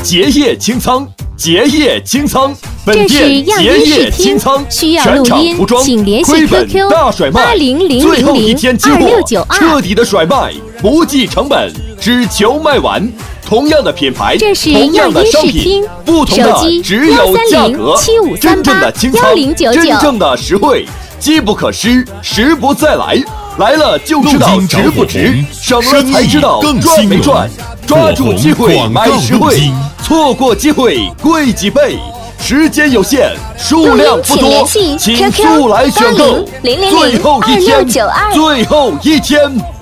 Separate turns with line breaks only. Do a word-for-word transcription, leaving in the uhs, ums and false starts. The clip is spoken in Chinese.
结业清仓，结业清仓。本
这是
店
样
结业
音试听
清仓，
需要
全
录音
场服装，
请联系
亏本
Q Q
大甩卖，
八零零
最后
零零
一天进
二六
货
九，二。
彻底的甩卖，不计成本，只求卖完。同样的品牌，
这是
同样的商
样音试听
品，不同
手机
的只有价格。
七五三
真正
八
的清仓
幺零九九，
真正的实惠，机不可失，时不再来。来了就知道值不值，省了才知道赚没赚。抓住机会买实惠，错过机会贵几倍。时间有限，数量不多，请速来选购。最后一天，最后一天。